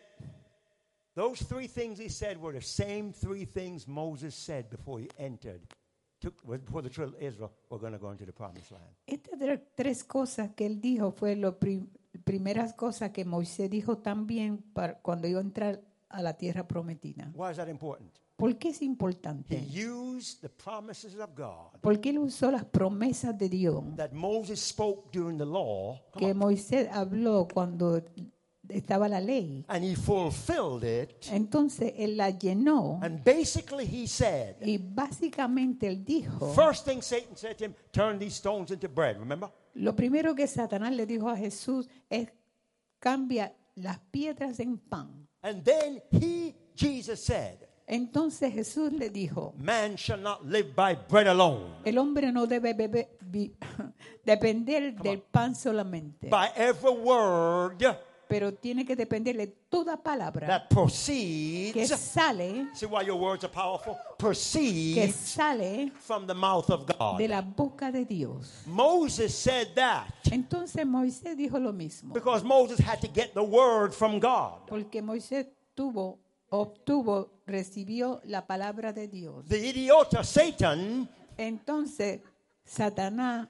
those three things he said were the same three things Moses said before he entered, took, before the children of Israel were going to go into the promised land. Estas tre- tres cosas que él dijo fue las primeras cosas que Moisés dijo también para cuando iba a entrar a la tierra prometida. Why is that important? ¿Por qué es He importante? used the promises of God Porque él usó las promesas de Dios that Moses spoke during the law, come que on, Moisés habló cuando estaba la ley. and he fulfilled it. Entonces él la llenó And basically he said, y básicamente él dijo, first thing Satan said to him, turn these stones into bread, remember? lo primero que Satanás le dijo a Jesús es cambia las piedras en pan. And then he, Jesus said, Entonces Jesús le dijo, man shall not live by bread alone, el hombre no debe beber- vi- depender del pan solamente, by every word pero tiene que depender de toda palabra that que proceeds. sale, See why your words are powerful? que Proceeds sale from the mouth of de God. la boca de Dios. Moses said that Entonces Moisés dijo lo mismo, because Moses had to get the word from God. porque Moisés tuvo, obtuvo, recibió la palabra de Dios. The idiota Satan Entonces Satanás,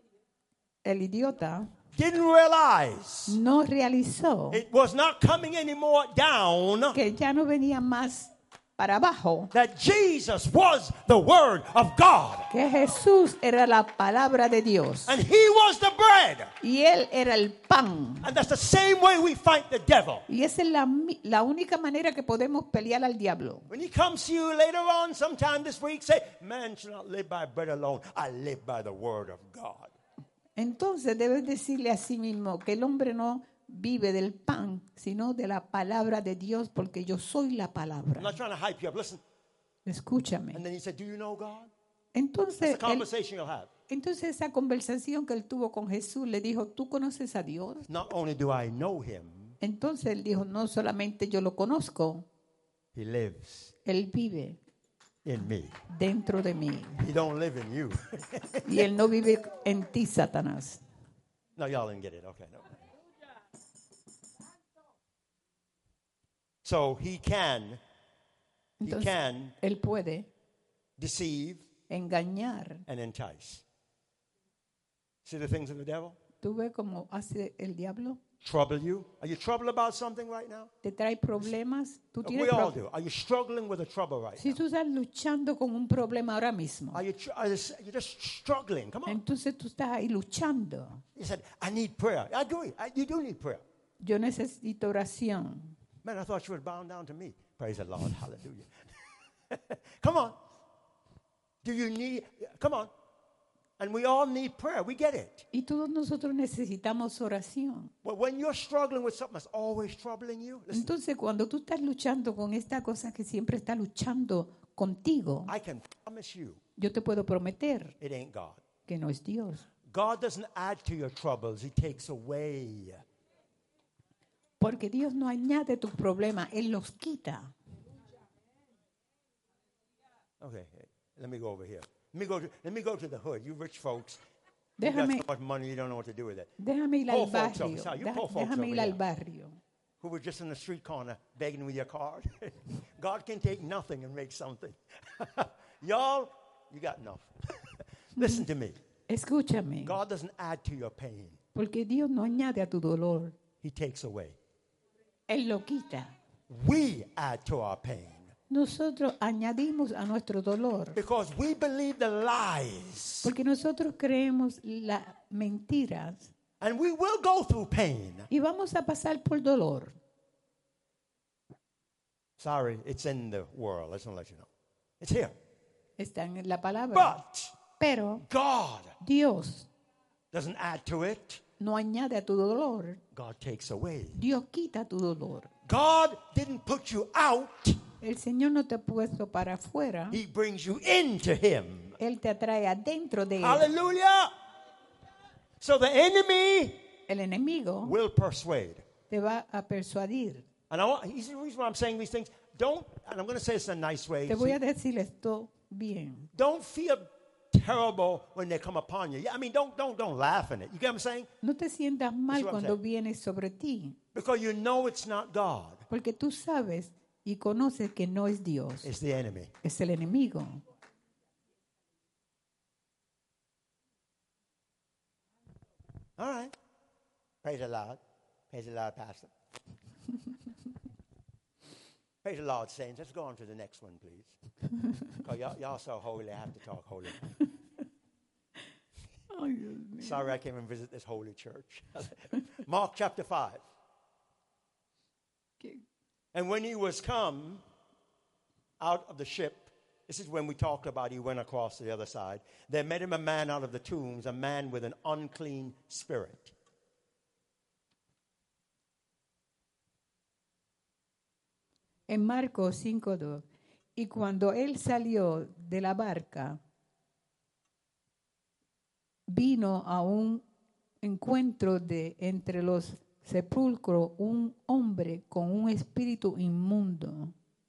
el idiota, didn't realize no realizó it was not coming anymore down, que ya no venía más para abajo, that Jesus was the word of God que Jesús era la palabra de Dios and he was the bread. y él era el pan. And that's the same way we fight the devil. Y esa es la, mi- la única manera que podemos pelear al diablo. When he comes to you later on sometime this week, say, man shall not live by bread alone. I live by the word of God. Entonces debes decirle a sí mismo que el hombre no vive del pan, sino de la palabra de Dios, porque yo soy la I'm palabra. not trying to hype you up. Listen. Escúchame. And then he said, do you know God? That's Entonces, the él- conversation you'll have. entonces esa conversación que él tuvo con Jesús le dijo, ¿tú conoces a Dios? Not only do I know him, Entonces él dijo, no solamente yo lo conozco, he lives él vive in me. dentro de mí. He don't live in you. Y él no vive en ti, Satanás. No, y'all didn't get it. Okay, no. So he can, he Entonces, can él puede deceive engañar. and entice. See the things of the devil? ¿Tú ves cómo hace el diablo? Trouble you? Are you troubled about something right now? ¿Te trae problemas? ¿Tú We tienes all pro- do. Are you struggling with a trouble right Si now? tú estás luchando con un problema ahora mismo, Are you, tr- are you s- you're just struggling? Come on. entonces tú estás ahí luchando. You said, I need prayer. I agree. I, you do need prayer. Yo necesito oración. Man, I thought you were bound down to me. Praise the Lord. Hallelujah. Come on. Do you need, come on. And we all need prayer. We get it. Y todos nosotros necesitamos oración. But when you're struggling with something that's always troubling you, listen, Entonces, cuando tú estás luchando con esta cosa que siempre está luchando contigo, I can promise you yo te puedo prometer it ain't God. que no es Dios. God doesn't add to your troubles. He takes away. Porque Dios no añade tus problemas, Él los quita. Okay, let me go over here. Let me go to, let me go to the hood. You rich folks, you got Déjame, so much money you don't know what to do with it. déjame ir Poor al folks over- barrio. sorry, you Deja- poor folks Déjame over ir al here. barrio. Who were just in the street corner begging with your card. God can take nothing and make something. Y'all, you got enough. Listen to me. Escúchame, God doesn't add to your pain. porque Dios no añade a tu dolor, He takes away. Él lo quita. We add to our pain Nosotros añadimos a nuestro dolor, because we believe the lies. porque nosotros creemos las mentiras And we will go through pain. y vamos a pasar por dolor. Sorry, it's in the world. I just want to let you know. It's here. Está en la palabra. But Pero God Dios doesn't add to it. no añade a tu dolor, God takes away. Dios quita tu dolor. God didn't put you out. El Señor no te ha puesto para afuera, He brings you into Him. Él te atrae adentro de Él. Hallelujah. So the enemy El enemigo will persuade. te va a persuadir. And I want, he's the reason why I'm saying these things. Don't, and I'm going to say this in a nice way. Te voy a decir esto bien. Don't feel terrible when they come upon you. Yeah, I mean, don't, don't, don't laugh in it. You get what I'm saying? No te sientas mal what I'm cuando saying. viene sobre ti, Because you know it's not God. porque tú sabes y conoces que no es Dios, It's the enemy. es el enemigo. All right. Praise the Lord. Praise the Lord, Pastor. Praise the Lord, saints. Let's go on to the next one, please. Because y'all, y'all so holy, I have to talk holy. Sorry I came and visit this holy church. Mark chapter five. And when he was come out of the ship, this is when we talked about he went across to the other side. There met him a man out of the tombs, a man with an unclean spirit. En Marcos cinco dos, y cuando él salió de la barca, vino a un encuentro de entre los sepulcros un hombre con un espíritu inmundo.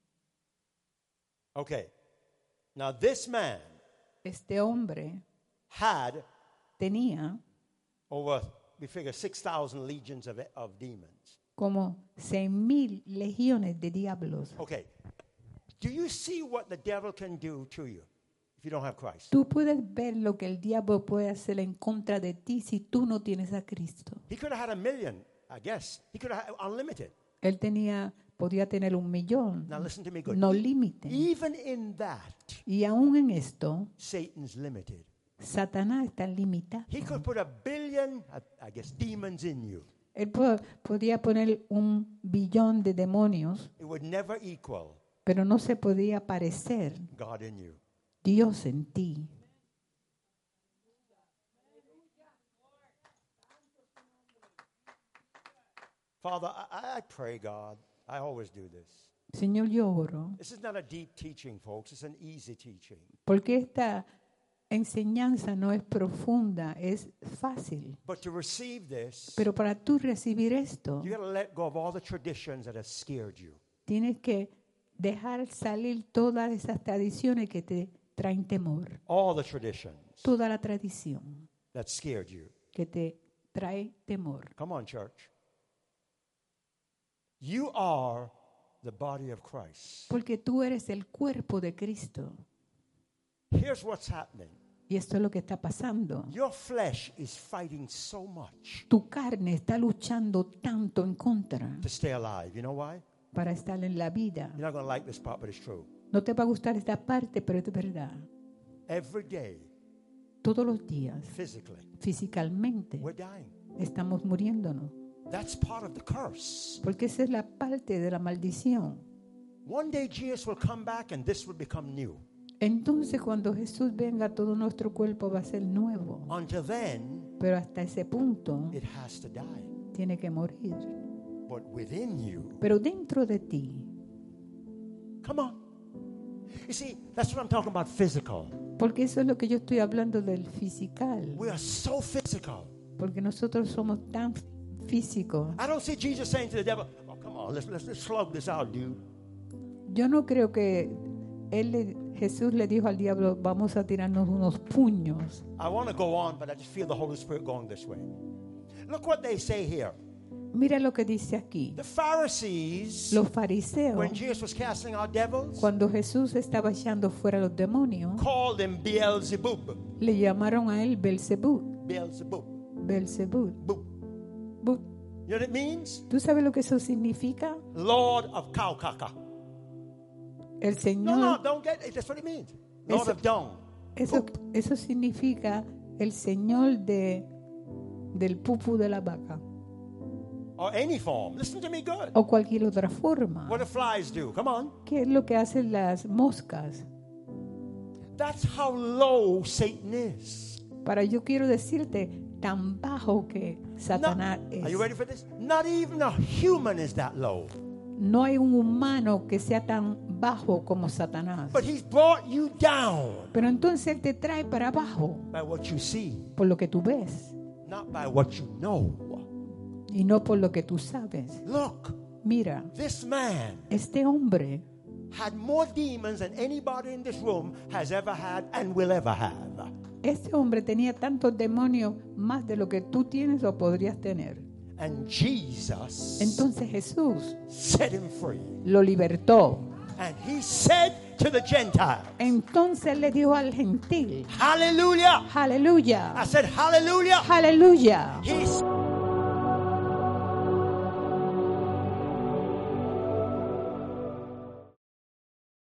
Okay. Now this man Este hombre had tenía over, we figure, six thousand legions of, of demons. como seis mil legiones de diablos. Okay. Do you see what the devil can do to you if you don't have Christ? Tú puedes ver lo que el diablo puede hacer en contra de ti si tú no tienes a Cristo. He could have had a million, I guess. He could have had unlimited. Él tenía, podía tener un millón, Now listen to me good. no límite. Even in that, Y aún en esto, Satan's limited. Satanás está limitado. He could put a billion, I I guess, demons in you. Él po- podía poner un billón de demonios, It would never equal pero no se podía parecer God in you. Dios en ti. Father, I, I pray, God, I always do this. Señor, yo oro, This is not a deep teaching, folks. It's an easy teaching. porque esta enseñanza no es profunda, es fácil. But to receive this, Pero para tú recibir esto, you got to let go of all the traditions that have scared you. tienes que dejar salir todas esas tradiciones que te traen temor. All the traditions Toda la tradición that scared you. que te trae temor. Come on, church. You are the body of Christ. Porque tú eres el cuerpo de Cristo. Here's what's happening. Y esto es lo que está pasando. Your flesh is fighting so much Tu carne está luchando tanto en contra to stay alive. You know why? para estar en la vida. You're not going to like this part, but it's true. No te va a gustar esta parte, pero es verdad. Every day, Todos los días, physically, físicamente, we're dying. estamos muriéndonos. That's part of the curse. Porque esa es la parte de la maldición. One day Jesus will come back and this will become new. Entonces, cuando Jesús venga, todo nuestro cuerpo va a ser nuevo. Until then, Pero hasta ese punto, it has to die. tiene que morir. But within you, Pero dentro de ti, come on. You see, that's what I'm talking about, physical. porque eso es lo que yo estoy hablando del fisical. We are so physical. Porque nosotros somos tan físico. I don't see Jesus saying to the devil, "Oh, come on, let's let's, let's slug this out, dude." Yo no creo que él le- Jesús le dijo al diablo, vamos a tirarnos unos puños. I want to go on, but I just feel the Holy Spirit going this way. Look what they say here. Mira lo que dice aquí. The Pharisees, Los fariseos, when Jesus was casting out devils, cuando Jesús estaba echando fuera los demonios, called him Beelzebub. le llamaron a él Belzebú. Beelzebub. Belzebú. Bub. Bu- You know what it means? ¿Tú sabes lo que eso significa? Lord of Kaukaka. El No, Señor, no, don't get it. That's what it means. Lord Eso- of Dung. eso, Poop. eso significa el Señor de, del pupu de la vaca Or any form. Listen to me good. o cualquier otra forma. What do flies do? Come on. ¿Qué es lo que hacen las moscas? That's how low Satan is. Para yo quiero decirte tan bajo que Satanás Not- es. are you ready for this? Not even a human is that low. No hay un humano que sea tan bajo como Satanás. But he's brought you down Pero entonces él te trae para abajo by what you see, por lo que tú ves not by what you know. y no por lo que tú sabes. Look, Mira, this man este hombre had more demons than anybody in this room has ever had and will ever have. Este hombre tenía tantos demonios más de lo que tú tienes o podrías tener. And Jesus Entonces Jesús set him free. lo libertó. And he said to the Gentile, Entonces le dijo al gentil, hallelujah. aleluya, I said, hallelujah. aleluya. He's